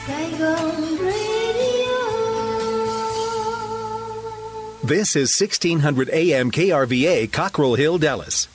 Saigon Radio. This is 1600 AM KRVA, Cockrell Hill, Dallas.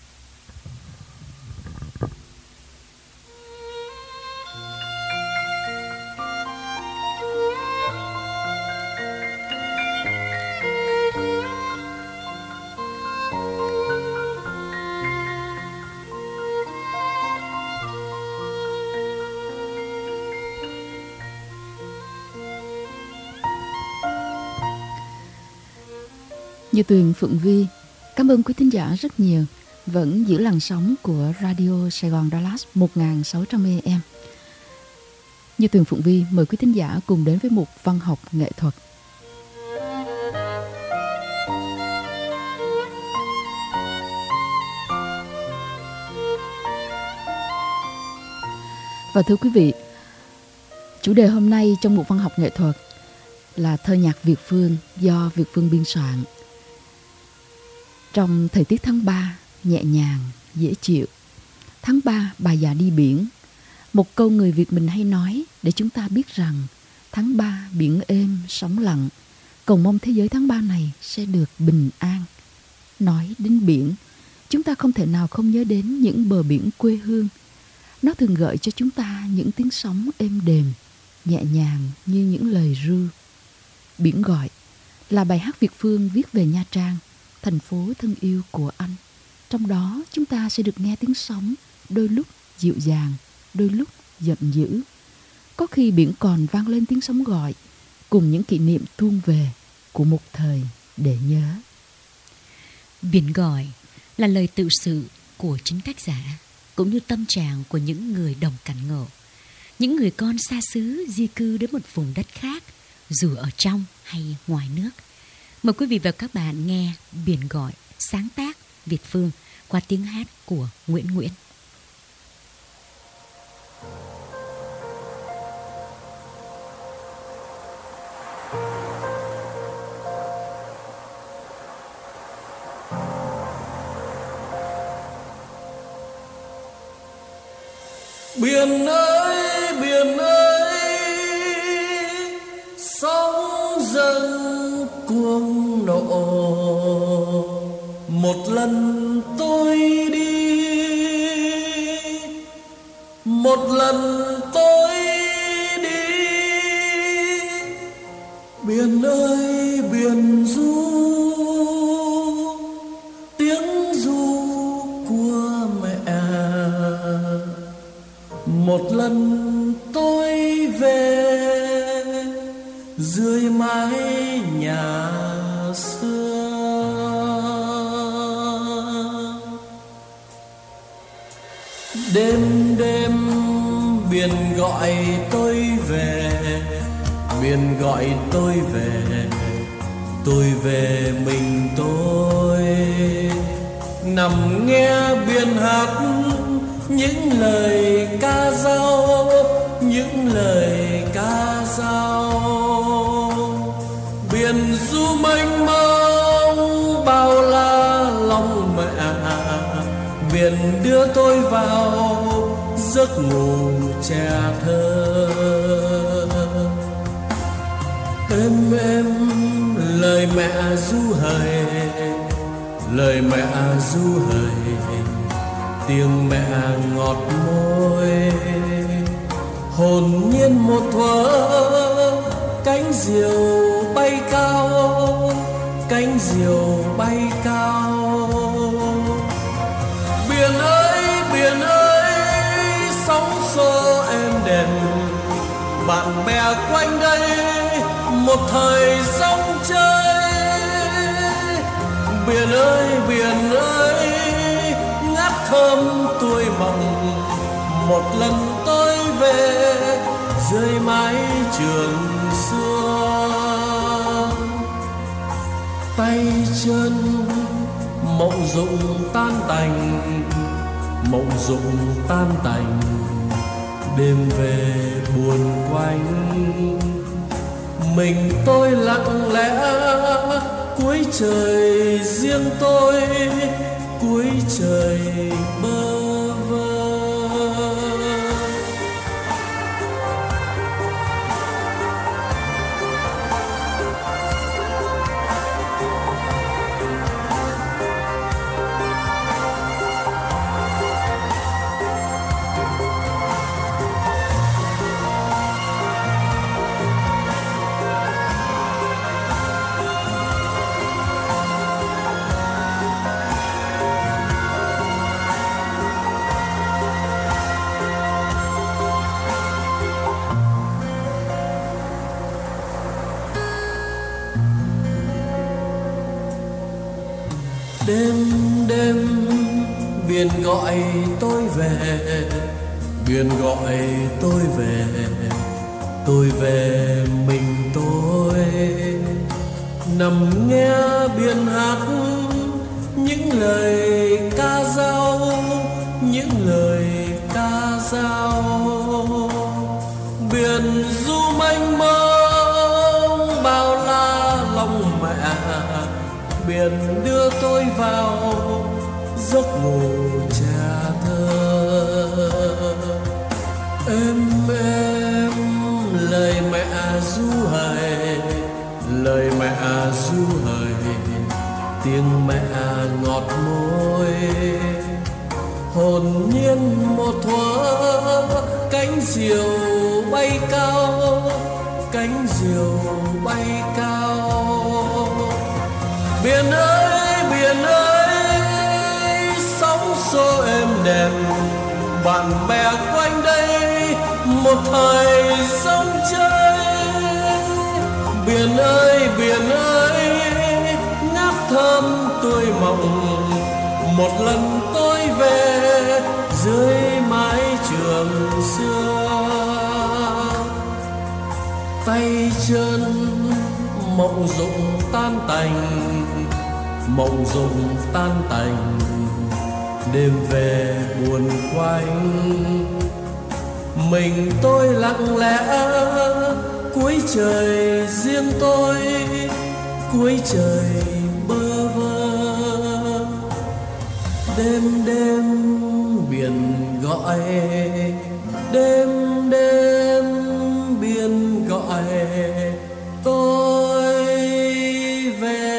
Như Tuyền, Phượng Vi, cảm ơn quý thính giả rất nhiều vẫn giữ làn sóng của Radio Sài Gòn Dallas 1600 AM. Như Tuyền, Phượng Vi mời quý thính giả cùng đến với mục văn học nghệ thuật. Và thưa quý vị, chủ đề hôm nay trong mục văn học nghệ thuật là thơ nhạc Việt Phương do Việt Phương biên soạn. Trong thời tiết tháng 3 nhẹ nhàng, dễ chịu, tháng 3 bà già đi biển, một câu người Việt mình hay nói để chúng ta biết rằng tháng 3 biển êm, sóng lặng, cầu mong thế giới tháng 3 này sẽ được bình an. Nói đến biển, chúng ta không thể nào không nhớ đến những bờ biển quê hương. Nó thường gợi cho chúng ta những tiếng sóng êm đềm, nhẹ nhàng như những lời ru. Biển gọi là bài hát Việt Phương viết về Nha Trang, thành phố thân yêu của anh. Trong đó chúng ta sẽ được nghe tiếng sóng, đôi lúc dịu dàng, đôi lúc giận dữ. Có khi biển còn vang lên tiếng sóng gọi, cùng những kỷ niệm tuôn về của một thời để nhớ. Biển gọi là lời tự sự của chính tác giả, cũng như tâm trạng của những người đồng cảnh ngộ, những người con xa xứ di cư đến một vùng đất khác, dù ở trong hay ngoài nước. Mời quý vị và các bạn nghe Biển gọi, sáng tác Việt Phương qua tiếng hát của Nguyễn Nguyễn. Biển ơi, sóng dâng cuồng nộ. Một lần tôi đi, một lần tôi đi. Biển ơi, biển ru, tiếng ru của mẹ. Một lần tôi về dưới mái nhà xưa. Đêm đêm biển gọi tôi về, biển gọi tôi về. Tôi về mình tôi nằm nghe biển hát những lời ca dao, những lời ca dao. Biển du mênh mông bao la lòng mẹ, biển đưa tôi vào giấc ngủ trẻ thơ. Êm êm lời mẹ ru hời, lời mẹ ru hời. Tiếng mẹ ngọt môi, hồn nhiên một thuở. Cánh diều bay cao, cánh diều bay cao. Biển ơi, sóng xô êm đềm. Bạn bè quanh đây một thời rong chơi. Biển ơi, ngát thơm tuổi mộng. Một lần tôi về dưới mái trường xưa. Tay chân mộng dụng tan tành, mộng dụng tan tành. Đêm về buồn quanh, mình tôi lặng lẽ cuối trời riêng tôi, cuối trời bơ vơ. Đêm đêm biển gọi tôi về, biển gọi tôi về mình tôi nằm nghe biển hát những lời ca dao, những lời ca dao. Biển du mênh mông bao la lòng mẹ, biển đưa tôi vào giấc ngủ cha thơ. Êm lời mẹ ru hời, lời mẹ ru hời, tiếng mẹ ngọt môi. Hồn nhiên một thuở cánh diều bay cao, cánh diều bay cao. Biển ơi sóng xô êm đềm, bạn bè quanh đây một thời sóng chơi. Biển ơi ngát thơm tươi mộng, một lần tôi về dưới mái trường xưa. Tay chân mộng dụng tan tành, mộng dụng tan tành. Đêm về buồn quanh, mình tôi lặng lẽ cuối trời riêng tôi, cuối trời bơ vơ. Đêm đêm biển gọi, đêm đêm biển gọi tôi về.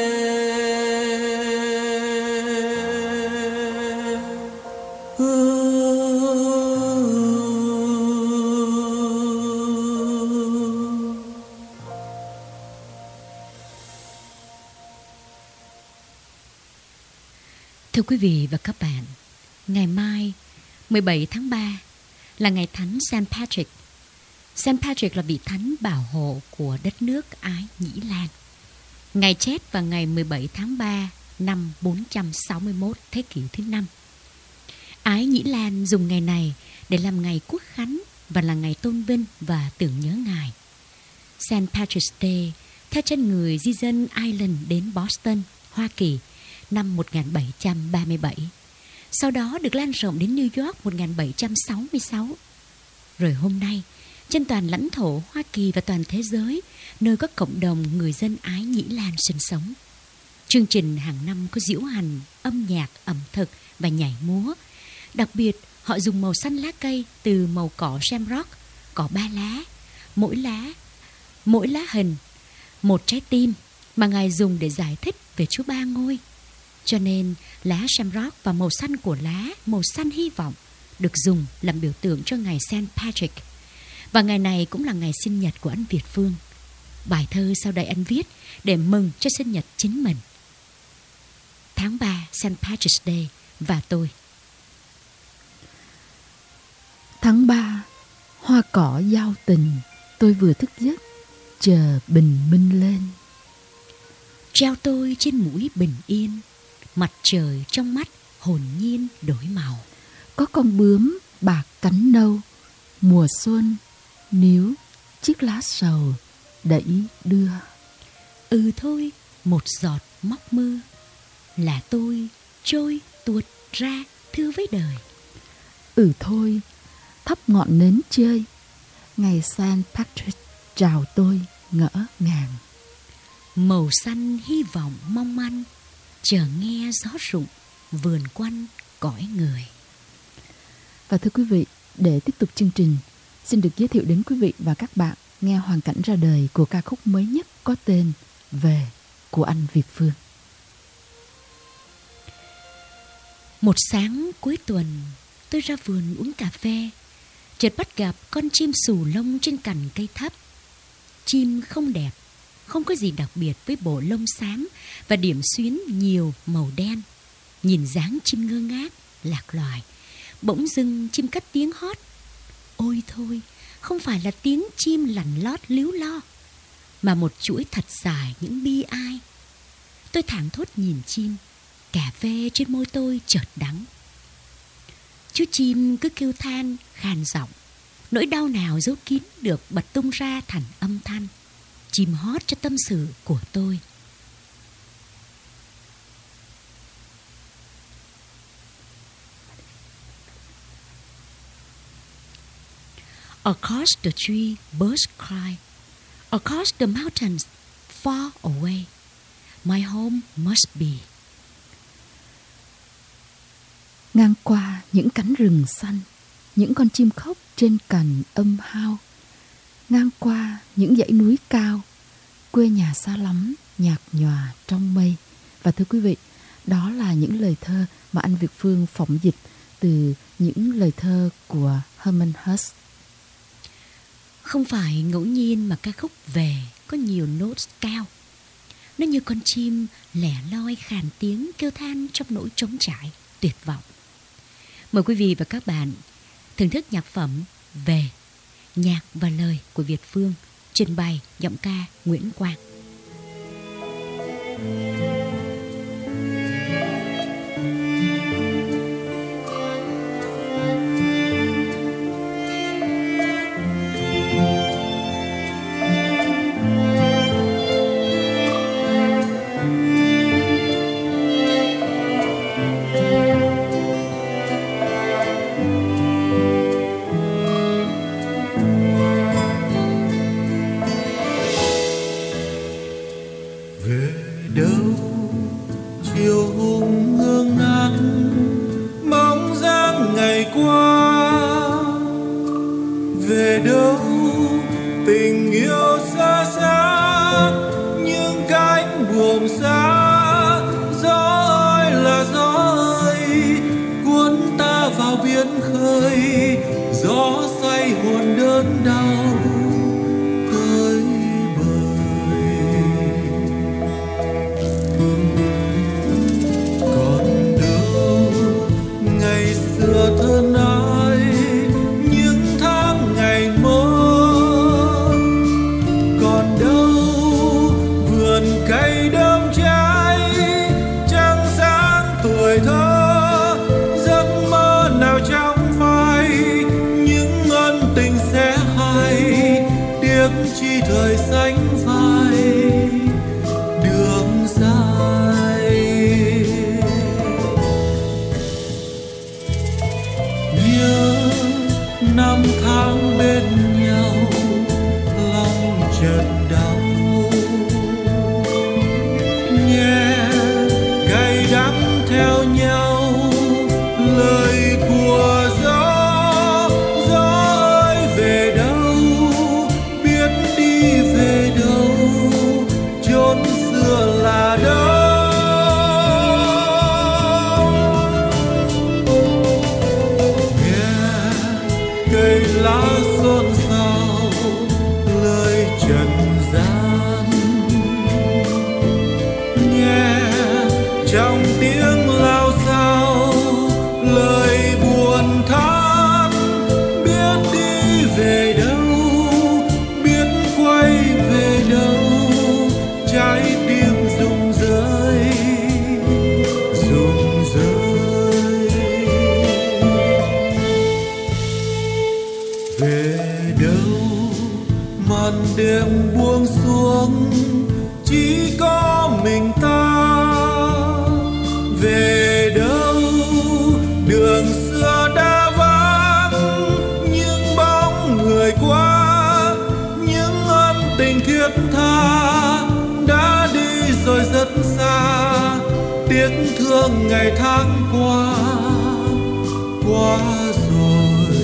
Thưa quý vị và các bạn, ngày mai 17 tháng 3 là ngày thánh Saint Patrick. Saint Patrick là vị thánh bảo hộ của đất nước Ái Nhĩ Lan. Ngài chết vào ngày 17 tháng 3 năm 461 thế kỷ thứ 5. Ái Nhĩ Lan dùng ngày này để làm ngày quốc khánh và là ngày tôn vinh và tưởng nhớ Ngài. Saint Patrick's Day theo chân người di dân Ireland đến Boston, Hoa Kỳ năm 1737. Sau đó được lan rộng đến New York 1766. Rồi hôm nay, trên toàn lãnh thổ Hoa Kỳ và toàn thế giới, nơi có cộng đồng người dân Ái Nhĩ Lan sinh sống. Chương trình hàng năm có diễu hành, âm nhạc, ẩm thực và nhảy múa. Đặc biệt, họ dùng màu xanh lá cây từ màu cỏ shamrock, cỏ ba lá. Mỗi lá hình, một trái tim mà Ngài dùng để giải thích về Chúa Ba Ngôi. Cho nên lá shamrock và màu xanh của lá, màu xanh hy vọng, được dùng làm biểu tượng cho ngày Saint Patrick. Và ngày này cũng là ngày sinh nhật của anh Việt Phương. Bài thơ sau đây anh viết để mừng cho sinh nhật chính mình. Tháng 3 Saint Patrick's Day và tôi. Tháng 3, hoa cỏ giao tình, tôi vừa thức giấc, chờ bình minh lên. Treo tôi trên mũi bình yên, mặt trời trong mắt hồn nhiên đổi màu. Có con bướm bạc cánh nâu, mùa xuân níu chiếc lá sầu đẩy đưa. Thôi một giọt móc mưa là tôi trôi tuột ra thưa với đời. Thôi thắp ngọn nến chơi, ngày Saint Patrick chào tôi ngỡ ngàng. Màu xanh hy vọng mong manh, chờ nghe gió rụng vườn quanh cõi người. Và thưa quý vị, để tiếp tục chương trình, xin được giới thiệu đến quý vị và các bạn nghe hoàn cảnh ra đời của ca khúc mới nhất có tên Về của anh Việt Phương. Một sáng cuối tuần, tôi ra vườn uống cà phê, chợt bắt gặp con chim xù lông trên cành cây thấp. Chim không đẹp, không có gì đặc biệt với bộ lông xám và điểm xuyến nhiều màu đen. Nhìn dáng chim ngơ ngác, lạc loài. Bỗng dưng chim cất tiếng hót. Ôi thôi, không phải là tiếng chim lằn lót líu lo, mà một chuỗi thật dài những bi ai. Tôi thảng thốt nhìn chim. cà phê trên môi tôi chợt đắng. Chú chim cứ kêu than khàn giọng, nỗi đau nào giấu kín được bật tung ra thành âm thanh, chim hót cho tâm sự của tôi. Across the tree, birds cry. Across the mountains, far away, my home must be. Ngang qua những cánh rừng xanh, những con chim khóc trên cành âm hao. Ngang qua những dãy núi cao, quê nhà xa lắm, nhạt nhòa trong mây. Và thưa quý vị, đó là những lời thơ mà anh Việt Phương phỏng dịch từ những lời thơ của Herman Hesse. Không phải ngẫu nhiên mà ca khúc Về có nhiều nốt cao. Nó như con chim lẻ loi khàn tiếng kêu than trong nỗi trống trải, tuyệt vọng. Mời quý vị và các bạn thưởng thức nhạc phẩm Về, nhạc và lời của Việt Phương, trình bày giọng ca Nguyễn Quang. Ngày tháng qua rồi,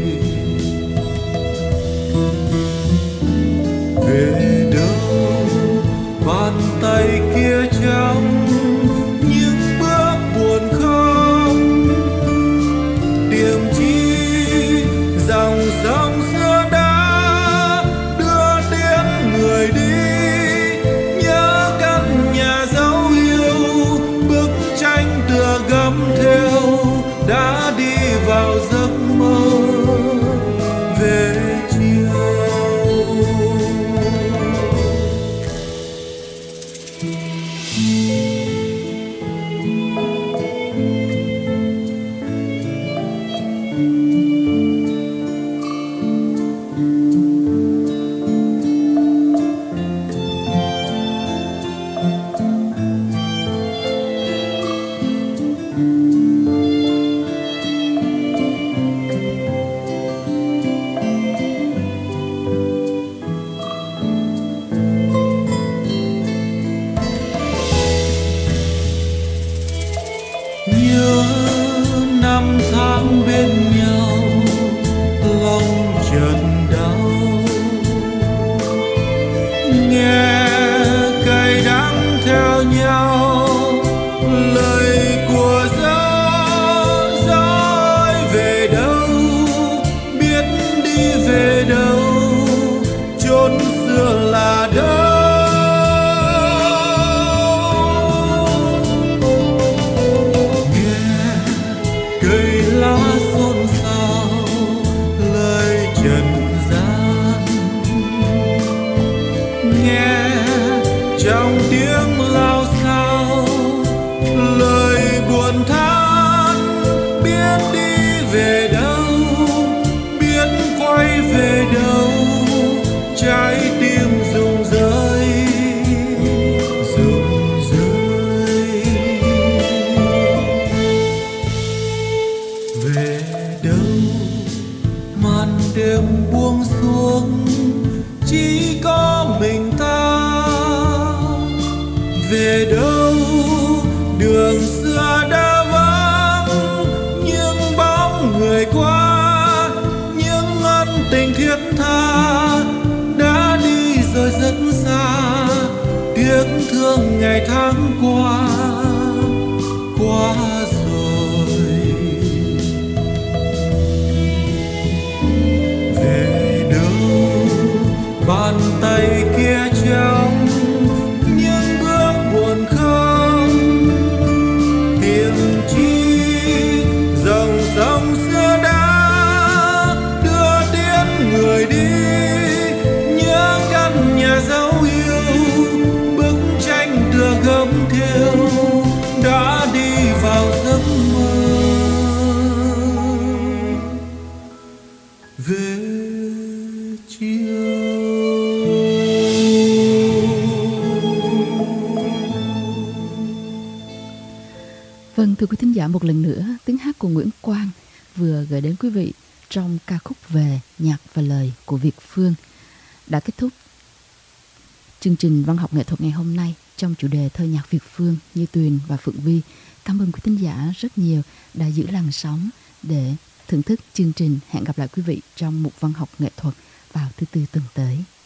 về đâu bàn tay kia trong những bước buồn không, điểm chi dòng sông xưa đã đưa tiến người đi, nhớ căn nhà dấu yêu, bức tranh tựa gấm theo đã đi vào trong tiếng lao xao, lời buồn than biết đi về đâu, biết quay về đâu, trái tim rụng rơi, rụng rơi. Về đâu màn đêm buông xuống, chỉ có mình ta. Về đâu đường xưa đã vắng, những bóng người qua, những ân tình thiết tha đã đi rồi rất xa. Tiếc thương ngày tháng qua rồi. Về đâu bàn tay kia trong những bước buồn không, tìm chi dòng sông xưa đã đưa tiến người đi. Nhớ căn nhà dấu yêu, bức tranh tựa gấm thiêu đã đi vào giấc mơ. Về chiều. Vâng, thưa quý thính giả, một lần nữa tiếng hát của Nguyễn Quang vừa gửi đến quý vị trong ca khúc Về, nhạc và lời của Việt Phương đã kết thúc chương trình văn học nghệ thuật ngày hôm nay trong chủ đề thơ nhạc Việt Phương. Như Tuyền và Phượng Vi cảm ơn quý thính giả rất nhiều đã giữ làn sóng để thưởng thức chương trình. Hẹn gặp lại quý vị trong một văn học nghệ thuật vào thứ Tư tuần tới.